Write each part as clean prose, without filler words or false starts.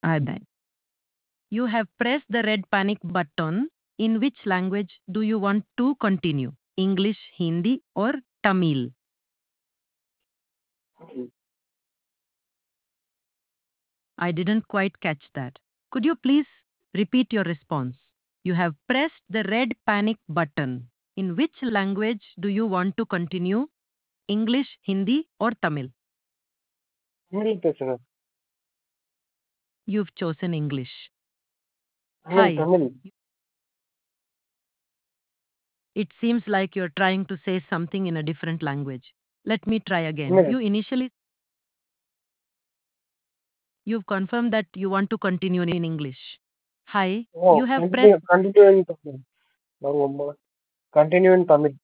Then you have pressed the red panic button. In which language do you want to continue? English, Hindi, or Tamil? I didn't quite catch that. Could you please repeat your response? You have pressed the red panic button. In which language do you want to continue? English, Hindi, or Tamil? Tamil பேசுங்க. You've chosen English. Tamil Hi. Tamil. It seems like you're trying to say something in a different language. Let me try again. இல்ல. You've confirmed that you want to continue in English. Hi. Oh You have continue pressed. Continue in Tamil. Continue in Tamil.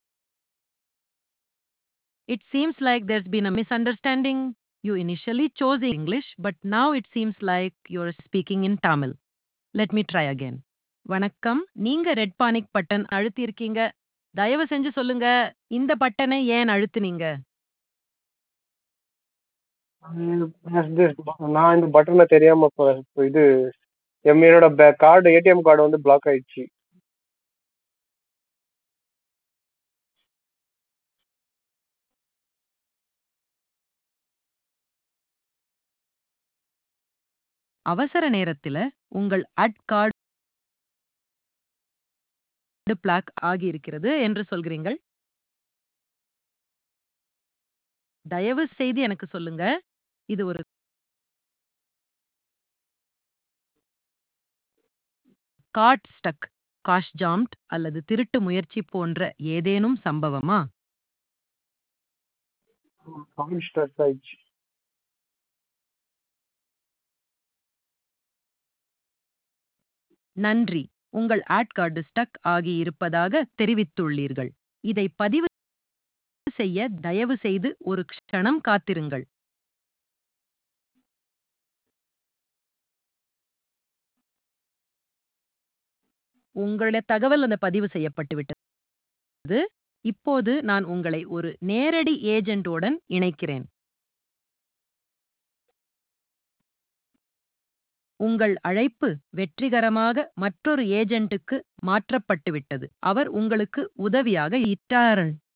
It seems like there's been a misunderstanding. You initially chose English, but now it seems like you're speaking in Tamil. Let me try again. வணக்கம். நீங்க red panic button அழுத்தியிருக்கீங்க. தயவு செஞ்சு சொல்லுங்க, இந்த பட்டனை ஏன் அழுத்துனீங்க? நான் இந்த பட்டனை தெரியாம இப்ப இது என்னோட கார்டு ஏடிஎம் கார்டு வந்து பிளாக் ஆயிடுச்சு. அவசர நேரத்துல உங்கள் கார்டு பிளாக் ஆகியிருக்கிறது என்று சொல்கிறீர்கள். தயவு செய்து எனக்கு சொல்லுங்க, இது ஒரு கார்ட் ஸ்டக், காஷ் ஜாம்ட் அல்லது திருட்டு முயற்சி போன்ற ஏதேனும் சம்பவமா? கார்டு ஸ்டக் ஆயிடுச்சு. நன்றி. உங்கள் கார்டு ஸ்டக் ஆகி இருப்பதாக தெரிவித்துள்ளீர்கள். இதை பதிவு செய்ய தயவு செய்து ஒரு க்ஷணம் காத்திருங்கள். உங்களுடைய தகவல் அந்த பதிவு செய்யப்பட்டு விட்டது. இப்போது நான் உங்களை ஒரு நேரடி ஏஜென்ட்டுடன் இணைக்கிறேன். உங்கள் அழைப்பு வெற்றிகரமாக மற்றொரு ஏஜென்ட்டுக்கு மாற்றப்பட்டு விட்டது. அவர் உங்களுக்கு உதவியாக இட்டார்.